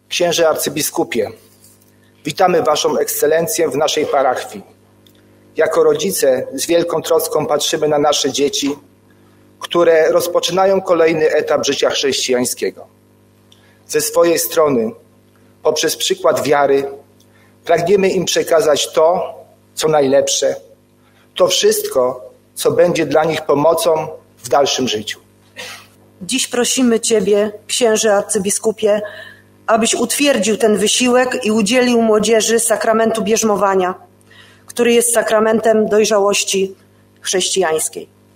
Księże arcybiskupie, witamy Waszą Ekscelencję w naszej parachii. Jako rodzice z wielką troską patrzymy na nasze dzieci, które rozpoczynają kolejny etap życia chrześcijańskiego. Ze swojej strony, poprzez przykład wiary, pragniemy im przekazać to, co najlepsze, to wszystko, co będzie dla nich pomocą w dalszym życiu. Dziś prosimy Ciebie, księże arcybiskupie, abyś utwierdził ten wysiłek i udzielił młodzieży sakramentu bierzmowania, który jest sakramentem dojrzałości chrześcijańskiej.